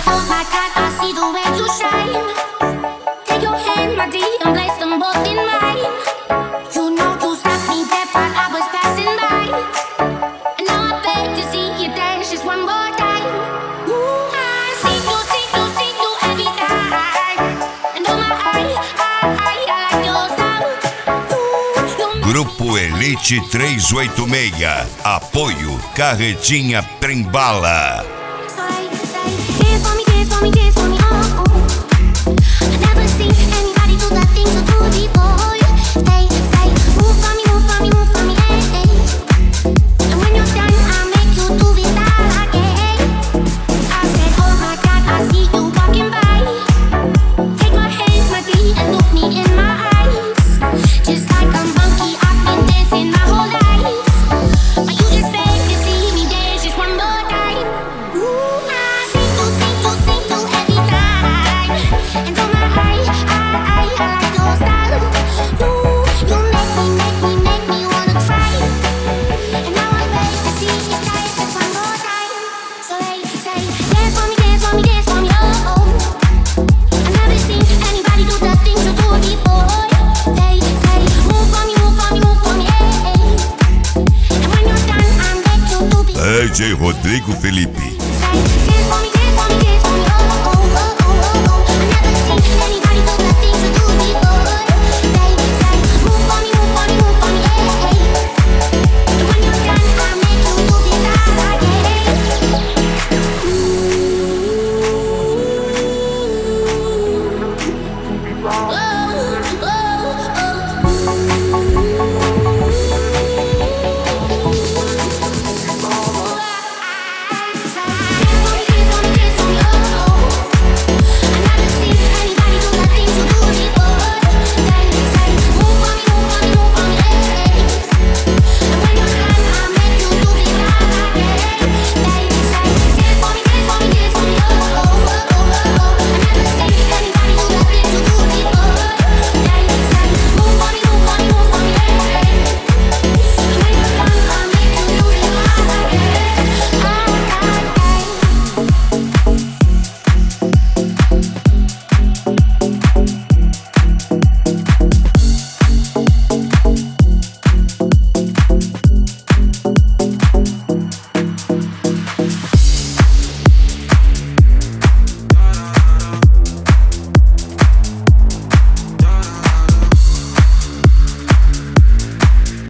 Oh my God, I see the way you shine. Take your hand, my dear, and place them both in mine. You know you stopped me dead while I was passing by. And now I beg to see you dance just one more time. Ooh, I see you every time. And oh my, I like your style. Grupo Elite 386. Apoio Carretinha Trembala. Dance for me, dance for me, dance for me, oh, oh. I never seen anybody do the things you do before. They say, move for me, move for me, move for me, hey, hey. And when you're done, I'll make you do it all again. I said, oh my God, I see you walking by. Take my hands, my dear, and look me in my eyes. Just like a monkey, I've been dancing my whole life. But you just beg to see me dance just one more time. Ooh, I see you every time. And oh my, I like your style. Ooh, you make me wanna cry. And now I'm ready to see you dance just one more time. So they say, dance for me, dance for me, dance for me, oh, oh. I never seen anybody do the things you do before. They say, move for me, move for me, move for me, hey, hey. And when you're done, I'm ready to do it. DJ Rodrigo Felipe.